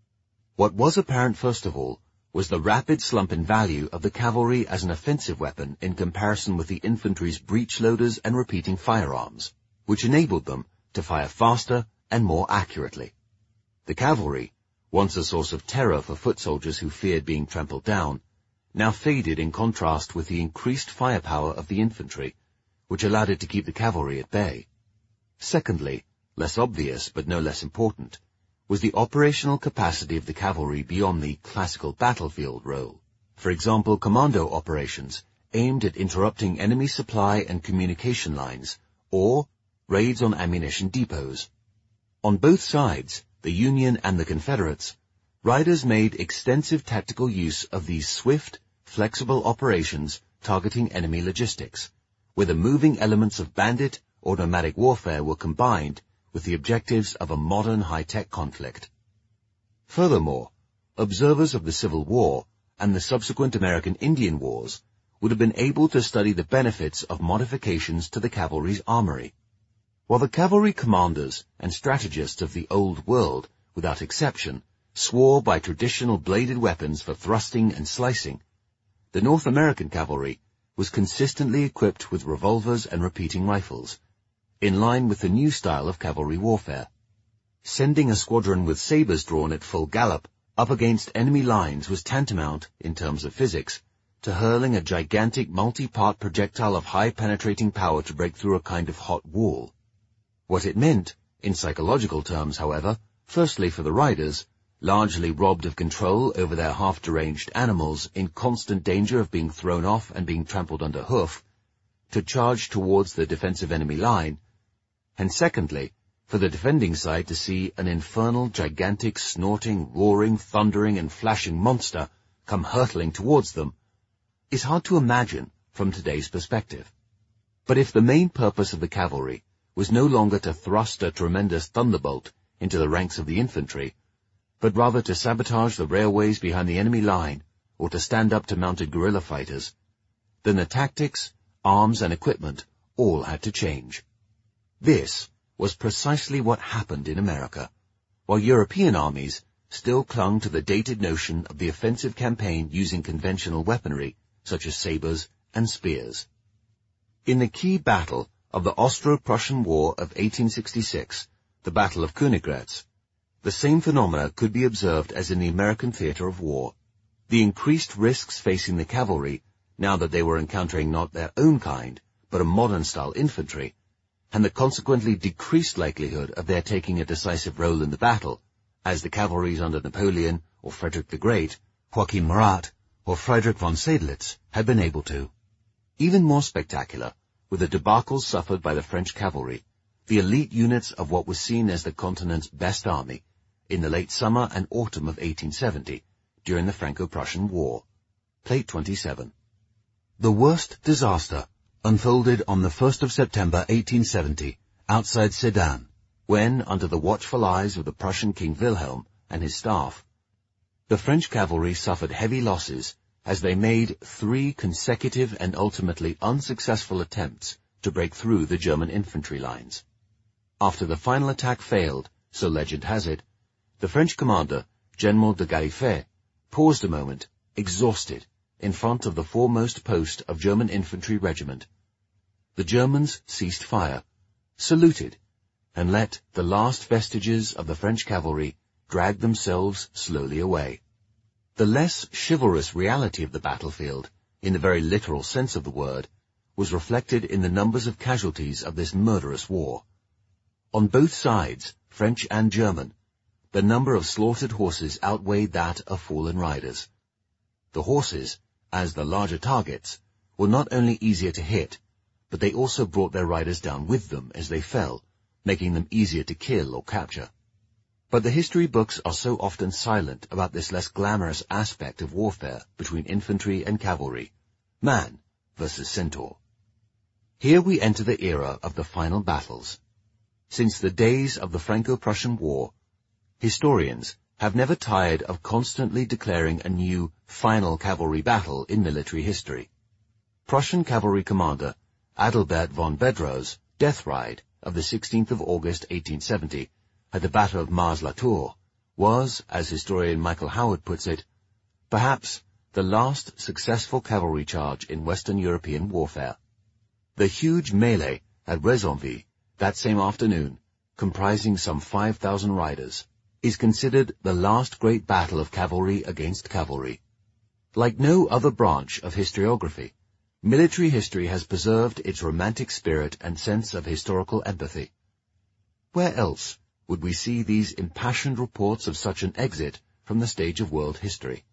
What was apparent first of all was the rapid slump in value of the cavalry as an offensive weapon in comparison with the infantry's breech-loaders and repeating firearms, which enabled them to fire faster and more accurately. The cavalry, once a source of terror for foot soldiers who feared being trampled down, now faded in contrast with the increased firepower of the infantry, which allowed it to keep the cavalry at bay. Secondly, less obvious but no less important, was the operational capacity of the cavalry beyond the classical battlefield role. For example, commando operations aimed at interrupting enemy supply and communication lines, or raids on ammunition depots. On both sides, the Union and the Confederates, riders made extensive tactical use of these swift, flexible operations targeting enemy logistics, where the moving elements of bandit or nomadic warfare were combined with the objectives of a modern high-tech conflict. Furthermore, observers of the Civil War and the subsequent American Indian Wars would have been able to study the benefits of modifications to the cavalry's armory. While the cavalry commanders and strategists of the Old World, without exception, swore by traditional bladed weapons for thrusting and slicing, the North American cavalry was consistently equipped with revolvers and repeating rifles, in line with the new style of cavalry warfare. Sending a squadron with sabers drawn at full gallop up against enemy lines was tantamount, in terms of physics, to hurling a gigantic multi-part projectile of high penetrating power to break through a kind of hot wall. What it meant, in psychological terms, however, firstly for the riders, largely robbed of control over their half-deranged animals in constant danger of being thrown off and being trampled under hoof, to charge towards the defensive enemy line, and secondly, for the defending side to see an infernal, gigantic, snorting, roaring, thundering, and flashing monster come hurtling towards them, is hard to imagine from today's perspective. But if the main purpose of the cavalry was no longer to thrust a tremendous thunderbolt into the ranks of the infantry, but rather to sabotage the railways behind the enemy line or to stand up to mounted guerrilla fighters, then the tactics, arms, and equipment all had to change. This was precisely what happened in America, while European armies still clung to the dated notion of the offensive campaign using conventional weaponry, such as sabers and spears. In the key battle of the Austro-Prussian War of eighteen sixty-six, the Battle of Königgrätz, the same phenomena could be observed as in the American theater of war. The increased risks facing the cavalry, now that they were encountering not their own kind, but a modern-style infantry, and the consequently decreased likelihood of their taking a decisive role in the battle, as the cavalries under Napoleon or Frederick the Great, Joachim Murat, or Friedrich von Seydlitz had been able to. Even more spectacular were the debacles suffered by the French cavalry, the elite units of what was seen as the continent's best army, in the late summer and autumn of eighteen seventy, during the Franco-Prussian War. Plate twenty-seven. The worst disaster unfolded on the first of September eighteen seventy, outside Sedan, when, under the watchful eyes of the Prussian King Wilhelm and his staff, the French cavalry suffered heavy losses as they made three consecutive and ultimately unsuccessful attempts to break through the German infantry lines. After the final attack failed, so legend has it, the French commander, General de Gallifet, paused a moment, exhausted, in front of the foremost post of German infantry regiment. The Germans ceased fire, saluted, and let the last vestiges of the French cavalry drag themselves slowly away. The less chivalrous reality of the battlefield, in the very literal sense of the word, was reflected in the numbers of casualties of this murderous war. On both sides, French and German, the number of slaughtered horses outweighed that of fallen riders. The horses, as the larger targets, were not only easier to hit, but they also brought their riders down with them as they fell, making them easier to kill or capture. But the history books are so often silent about this less glamorous aspect of warfare between infantry and cavalry, man versus centaur. Here we enter the era of the final battles. Since the days of the Franco-Prussian War, historians have never tired of constantly declaring a new final cavalry battle in military history. Prussian cavalry commander Adalbert von Bedrow's death ride of the sixteenth of August eighteen seventy at the Battle of Mars-la-Tour was, as historian Michael Howard puts it, perhaps the last successful cavalry charge in Western European warfare. The huge melee at Rezonville that same afternoon, comprising some five thousand riders, is considered the last great battle of cavalry against cavalry. Like no other branch of historiography, military history has preserved its romantic spirit and sense of historical empathy. Where else would we see these impassioned reports of such an exit from the stage of world history?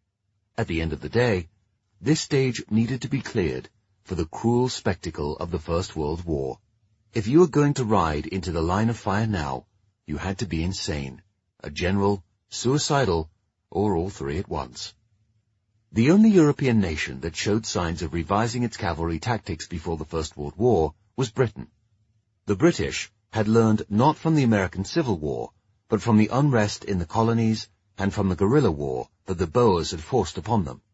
At the end of the day, this stage needed to be cleared for the cruel spectacle of the First World War. If you were going to ride into the line of fire now, you had to be insane, a general, suicidal, or all three at once. The only European nation that showed signs of revising its cavalry tactics before the First World War was Britain. The British had learned not from the American Civil War, but from the unrest in the colonies and from the guerrilla war that the Boers had forced upon them.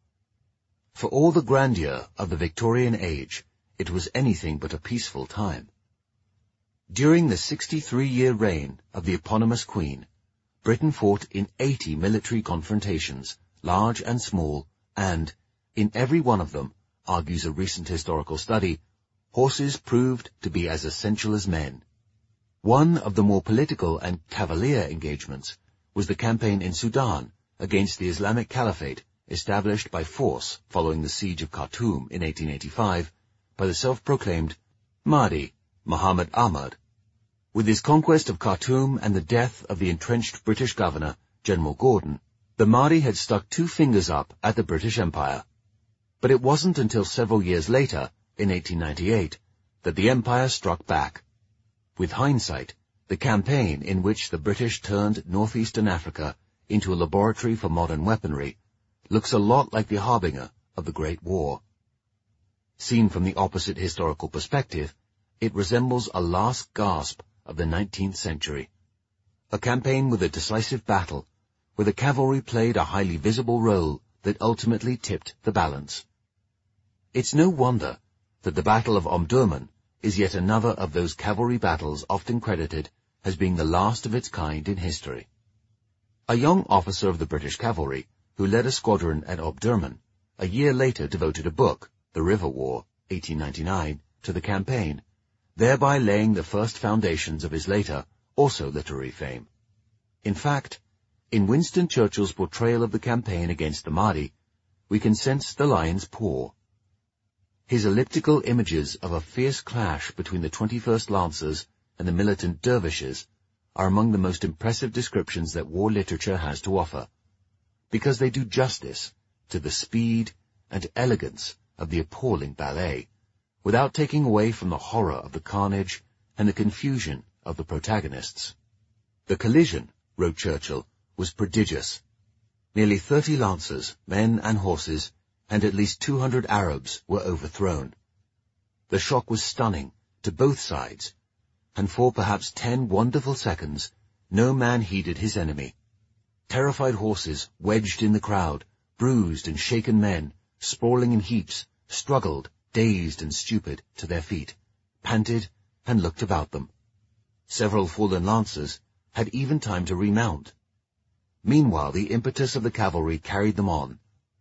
For all the grandeur of the Victorian age, it was anything but a peaceful time. During the sixty-three-year reign of the eponymous Queen, Britain fought in eighty military confrontations, large and small, and, in every one of them, argues a recent historical study, horses proved to be as essential as men. One of the more political and cavalier engagements was the campaign in Sudan against the Islamic Caliphate established by force following the siege of Khartoum in eighteen eighty-five by the self-proclaimed Mahdi Muhammad Ahmad. With his conquest of Khartoum and the death of the entrenched British governor, General Gordon, the Mahdi had stuck two fingers up at the British Empire. But it wasn't until several years later, in eighteen ninety-eight, that the empire struck back. With hindsight, the campaign in which the British turned northeastern Africa into a laboratory for modern weaponry looks a lot like the harbinger of the Great War. Seen from the opposite historical perspective, it resembles a last gasp of the nineteenth century, a campaign with a decisive battle, where the cavalry played a highly visible role that ultimately tipped the balance. It's no wonder that the Battle of Omdurman is yet another of those cavalry battles often credited as being the last of its kind in history. A young officer of the British cavalry, who led a squadron at Omdurman, a year later devoted a book, The River War, eighteen ninety-nine, to the campaign, thereby laying the first foundations of his later, also literary fame. In fact, in Winston Churchill's portrayal of the campaign against the Mahdi, we can sense the lion's paw. His elliptical images of a fierce clash between the twenty-first Lancers and the militant dervishes are among the most impressive descriptions that war literature has to offer, because they do justice to the speed and elegance of the appalling ballet, without taking away from the horror of the carnage and the confusion of the protagonists. The collision, wrote Churchill, was prodigious. Nearly thirty Lancers, men and horses, and at least two hundred Arabs were overthrown. The shock was stunning to both sides, and for perhaps ten wonderful seconds, no man heeded his enemy. Terrified horses wedged in the crowd, bruised and shaken men, sprawling in heaps, struggled, dazed and stupid, to their feet, panted, and looked about them. Several fallen Lancers had even time to remount. Meanwhile, the impetus of the cavalry carried them on.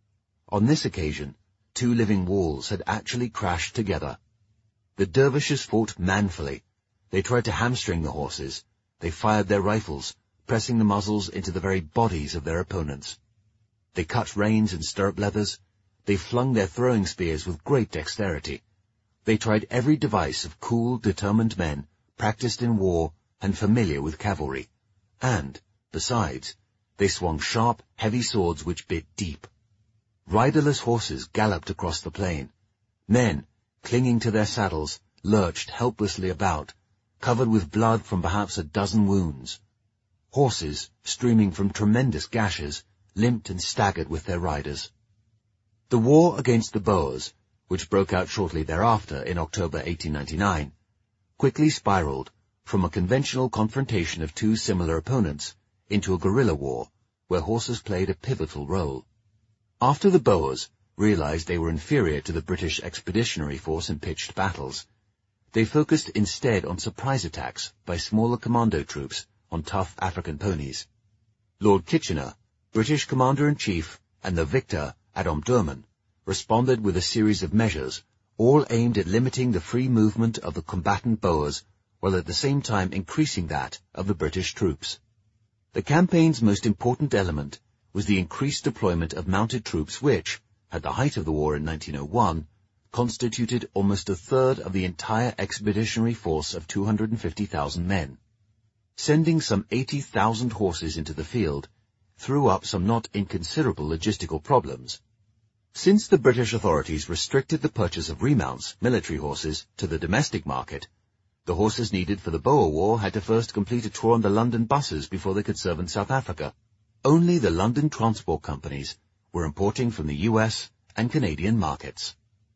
On this occasion, two living walls had actually crashed together. The dervishes fought manfully. They tried to hamstring the horses. They fired their rifles, pressing the muzzles into the very bodies of their opponents. They cut reins and stirrup leathers. They flung their throwing spears with great dexterity. They tried every device of cool, determined men, practiced in war and familiar with cavalry. And, besides, they swung sharp, heavy swords which bit deep. Riderless horses galloped across the plain. Men, clinging to their saddles, lurched helplessly about, covered with blood from perhaps a dozen wounds. Horses, streaming from tremendous gashes, limped and staggered with their riders. The war against the Boers, which broke out shortly thereafter in October eighteen ninety-nine, quickly spiraled from a conventional confrontation of two similar opponents into a guerrilla war, where horses played a pivotal role. After the Boers realized they were inferior to the British expeditionary force in pitched battles, they focused instead on surprise attacks by smaller commando troops on tough African ponies. Lord Kitchener, British Commander-in-Chief, and the victor at Omdurman, responded with a series of measures, all aimed at limiting the free movement of the combatant Boers, while at the same time increasing that of the British troops. The campaign's most important element was the increased deployment of mounted troops which, at the height of the war in nineteen oh one, constituted almost a third of the entire expeditionary force of two hundred fifty thousand men. Sending some eighty thousand horses into the field threw up some not inconsiderable logistical problems. Since the British authorities restricted the purchase of remounts, military horses, to the domestic market, the horses needed for the Boer War had to first complete a tour on the London buses before they could serve in South Africa. Only the London transport companies were importing from the U S and Canadian markets.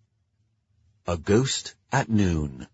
A ghost at noon.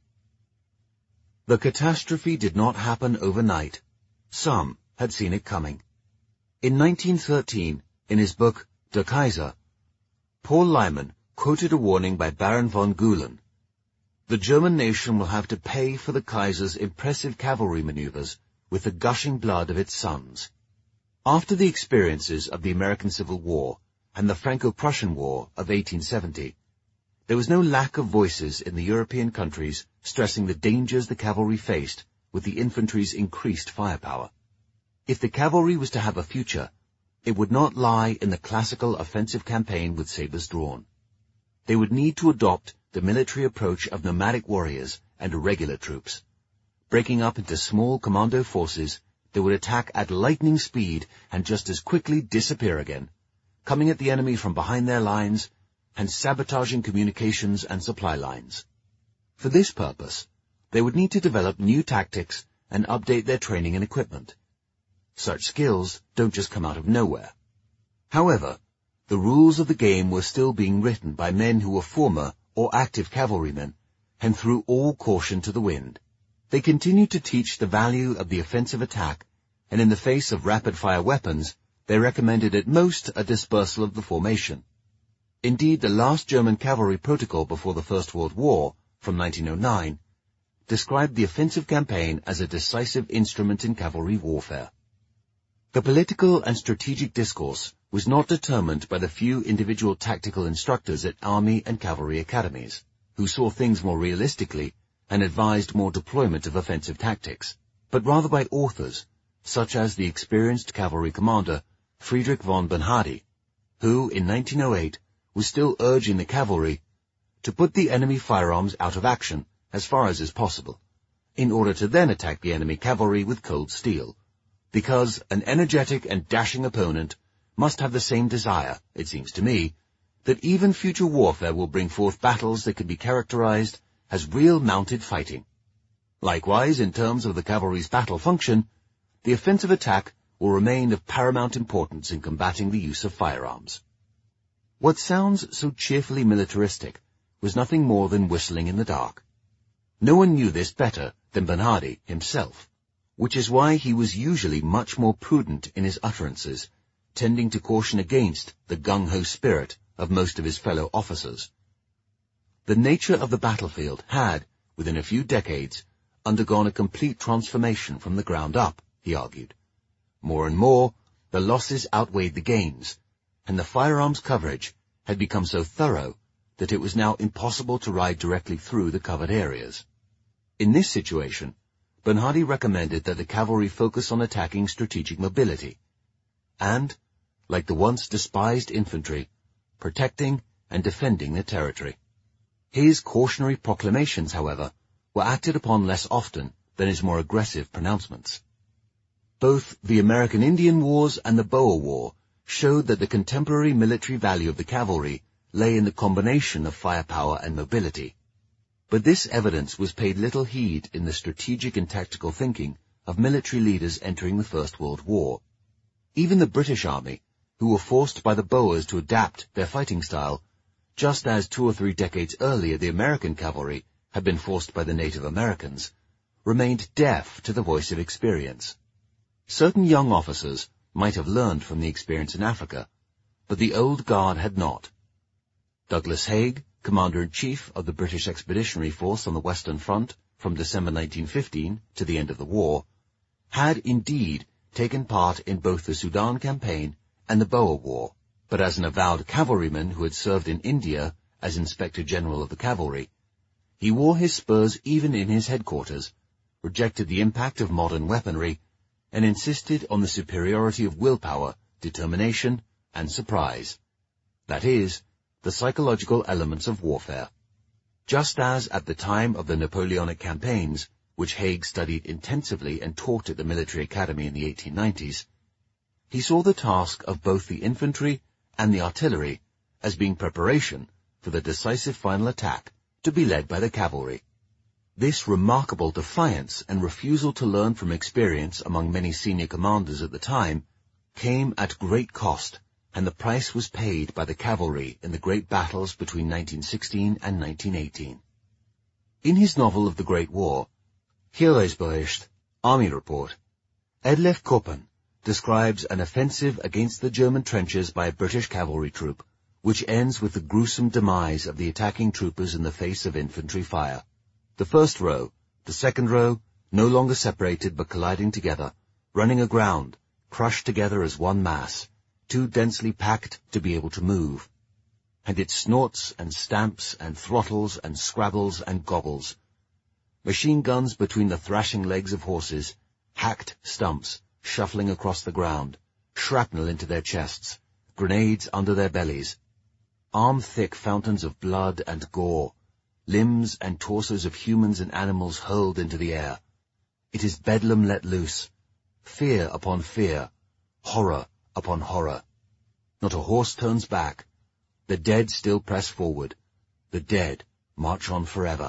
The catastrophe did not happen overnight. Some had seen it coming. In nineteen thirteen, in his book Der Kaiser, Paul Lyman quoted a warning by Baron von Gulen. The German nation will have to pay for the Kaiser's impressive cavalry maneuvers with the gushing blood of its sons. After the experiences of the American Civil War and the Franco-Prussian War of eighteen seventy, there was no lack of voices in the European countries stressing the dangers the cavalry faced with the infantry's increased firepower. If the cavalry was to have a future, it would not lie in the classical offensive campaign with sabers drawn. They would need to adopt the military approach of nomadic warriors and irregular troops, breaking up into small commando forces that would attack at lightning speed and just as quickly disappear again, coming at the enemy from behind their lines and sabotaging communications and supply lines. For this purpose, they would need to develop new tactics and update their training and equipment. Such skills don't just come out of nowhere. However, the rules of the game were still being written by men who were former or active cavalrymen and threw all caution to the wind. They continued to teach the value of the offensive attack, and in the face of rapid-fire weapons, they recommended at most a dispersal of the formation. Indeed, the last German cavalry protocol before the First World War, from nineteen oh nine, described the offensive campaign as a decisive instrument in cavalry warfare. The political and strategic discourse was not determined by the few individual tactical instructors at army and cavalry academies, who saw things more realistically and advised more deployment of offensive tactics, but rather by authors, such as the experienced cavalry commander Friedrich von Bernhardi, who, in nineteen oh eight, was still urging the cavalry to put the enemy firearms out of action as far as is possible, in order to then attack the enemy cavalry with cold steel, because an energetic and dashing opponent must have the same desire, it seems to me, that even future warfare will bring forth battles that can be characterized as real mounted fighting. Likewise, in terms of the cavalry's battle function, the offensive attack will remain of paramount importance in combating the use of firearms. What sounds so cheerfully militaristic was nothing more than whistling in the dark. No one knew this better than Bernhardi himself, which is why he was usually much more prudent in his utterances, tending to caution against the gung-ho spirit of most of his fellow officers. The nature of the battlefield had, within a few decades, undergone a complete transformation from the ground up, he argued. More and more, the losses outweighed the gains, and the firearms coverage had become so thorough that it was now impossible to ride directly through the covered areas. In this situation, Bernhardi recommended that the cavalry focus on attacking strategic mobility, and, like the once despised infantry, protecting and defending their territory. His cautionary proclamations, however, were acted upon less often than his more aggressive pronouncements. Both the American Indian Wars and the Boer War showed that the contemporary military value of the cavalry lay in the combination of firepower and mobility. But this evidence was paid little heed in the strategic and tactical thinking of military leaders entering the First World War. Even the British Army, who were forced by the Boers to adapt their fighting style, just as two or three decades earlier the American cavalry had been forced by the Native Americans, remained deaf to the voice of experience. Certain young officers might have learned from the experience in Africa, but the old guard had not. Douglas Haig, Commander-in-Chief of the British Expeditionary Force on the Western Front from December nineteen fifteen to the end of the war, had indeed taken part in both the Sudan campaign and the Boer War, but as an avowed cavalryman who had served in India as Inspector General of the Cavalry, he wore his spurs even in his headquarters, rejected the impact of modern weaponry, and insisted on the superiority of willpower, determination, and surprise. That is, the psychological elements of warfare. Just as at the time of the Napoleonic campaigns, which Haig studied intensively and taught at the military academy in the eighteen nineties, he saw the task of both the infantry and the artillery as being preparation for the decisive final attack to be led by the cavalry. This remarkable defiance and refusal to learn from experience among many senior commanders at the time came at great cost, and the price was paid by the cavalry in the great battles between nineteen sixteen and nineteen eighteen. In his novel of the Great War, Heeresbericht, Army Report, Edelef Koppen describes an offensive against the German trenches by a British cavalry troop, which ends with the gruesome demise of the attacking troopers in the face of infantry fire. The first row, the second row, no longer separated but colliding together, running aground, crushed together as one mass, too densely packed to be able to move. And it snorts and stamps and throttles and scrabbles and gobbles. Machine guns between the thrashing legs of horses, hacked stumps shuffling across the ground, shrapnel into their chests, grenades under their bellies, arm-thick fountains of blood and gore, limbs and torsos of humans and animals hurled into the air. It is bedlam let loose, fear upon fear, horror upon horror. Not a horse turns back. The dead still press forward. The dead march on forever.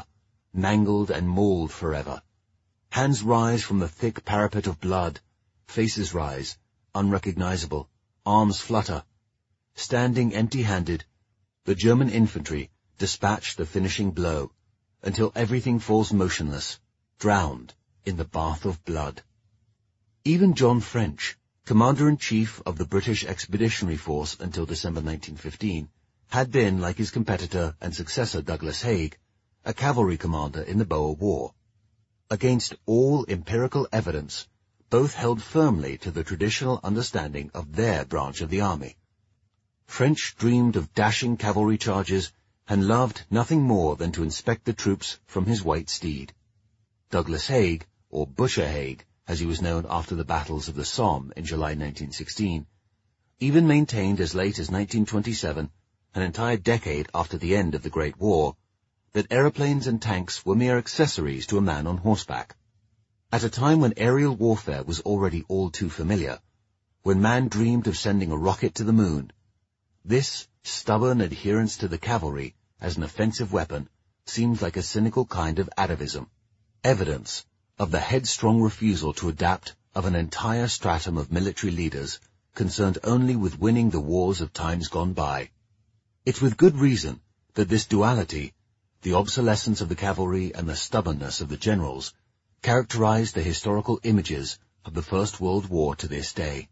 mangled and mauled forever. Hands rise from the thick parapet of blood, faces rise, unrecognizable, arms flutter. Standing empty-handed, the German infantry dispatch the finishing blow, until everything falls motionless, drowned in the bath of blood. Even John French, Commander-in-Chief of the British Expeditionary Force until December nineteen fifteen, had been, like his competitor and successor Douglas Haig, a cavalry commander in the Boer War. Against all empirical evidence, both held firmly to the traditional understanding of their branch of the army. French dreamed of dashing cavalry charges and loved nothing more than to inspect the troops from his white steed. Douglas Haig, or Busher Haig, as he was known after the battles of the Somme in July nineteen sixteen, even maintained as late as nineteen twenty-seven, an entire decade after the end of the Great War, that aeroplanes and tanks were mere accessories to a man on horseback. At a time when aerial warfare was already all too familiar, when man dreamed of sending a rocket to the moon, this stubborn adherence to the cavalry as an offensive weapon seems like a cynical kind of atavism, evidence of the headstrong refusal to adapt of an entire stratum of military leaders concerned only with winning the wars of times gone by. It's with good reason that this duality, the obsolescence of the cavalry and the stubbornness of the generals, characterize the historical images of the First World War to this day.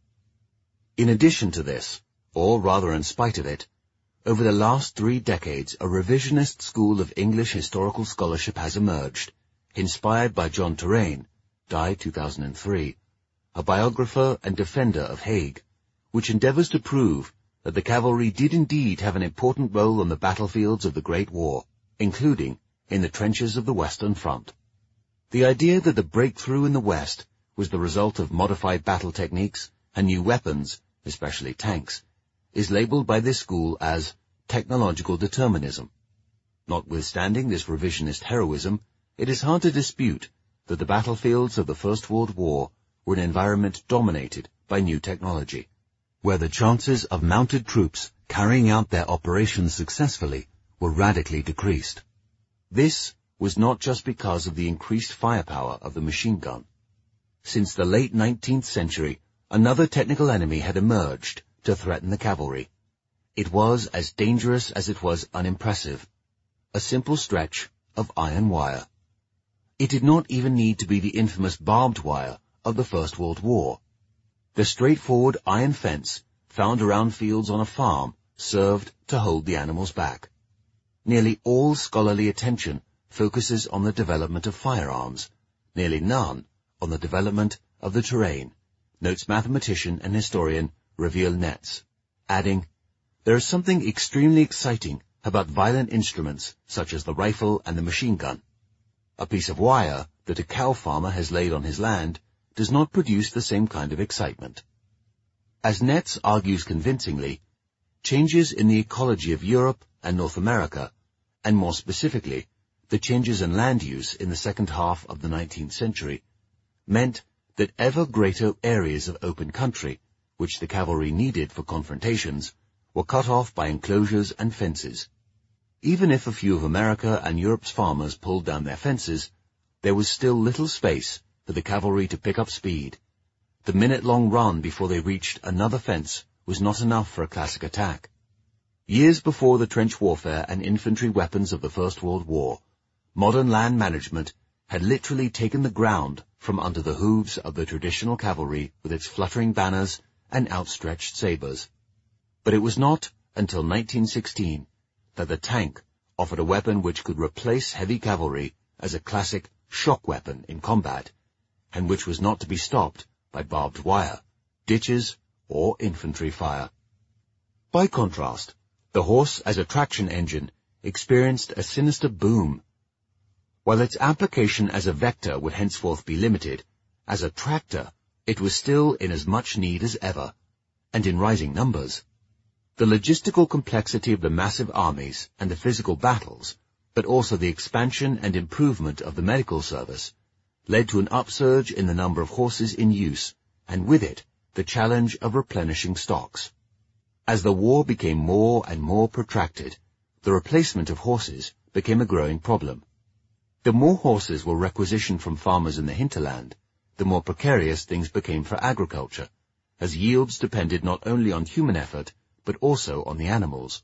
In addition to this, or rather in spite of it, over the last three decades a revisionist school of English historical scholarship has emerged, inspired by John Terraine, died two thousand three, a biographer and defender of Haig, which endeavors to prove that the cavalry did indeed have an important role on the battlefields of the Great War, including in the trenches of the Western Front. The idea that the breakthrough in the West was the result of modified battle techniques and new weapons, especially tanks, is labeled by this school as technological determinism. Notwithstanding this revisionist heroism, it is hard to dispute that the battlefields of the First World War were an environment dominated by new technology, where the chances of mounted troops carrying out their operations successfully were radically decreased. This was not just because of the increased firepower of the machine gun. Since the late nineteenth century, another technical enemy had emerged to threaten the cavalry. It was as dangerous as it was unimpressive, a simple stretch of iron wire. It did not even need to be the infamous barbed wire of the First World War. The straightforward iron fence found around fields on a farm served to hold the animals back. Nearly all scholarly attention focuses on the development of firearms, nearly none on the development of the terrain, notes mathematician and historian Raviel Netz, adding, "There is something extremely exciting about violent instruments such as the rifle and the machine gun. A piece of wire that a cow farmer has laid on his land does not produce the same kind of excitement." As Netz argues convincingly, changes in the ecology of Europe and North America, and more specifically, the changes in land use in the second half of the nineteenth century, meant that ever greater areas of open country, which the cavalry needed for confrontations, were cut off by enclosures and fences. Even if a few of America and Europe's farmers pulled down their fences, there was still little space for the cavalry to pick up speed. The minute-long run before they reached another fence was not enough for a classic attack. Years before the trench warfare and infantry weapons of the First World War, modern land management had literally taken the ground from under the hooves of the traditional cavalry with its fluttering banners and outstretched sabers. But it was not until nineteen sixteen that the tank offered a weapon which could replace heavy cavalry as a classic shock weapon in combat, and which was not to be stopped by barbed wire, ditches, or infantry fire. By contrast, the horse as a traction engine experienced a sinister boom. While its application as a vector would henceforth be limited, as a tractor it was still in as much need as ever, and in rising numbers. The logistical complexity of the massive armies and the physical battles, but also the expansion and improvement of the medical service, led to an upsurge in the number of horses in use, and with it, the challenge of replenishing stocks. As the war became more and more protracted, the replacement of horses became a growing problem. The more horses were requisitioned from farmers in the hinterland, the more precarious things became for agriculture, as yields depended not only on human effort, but also on the animals.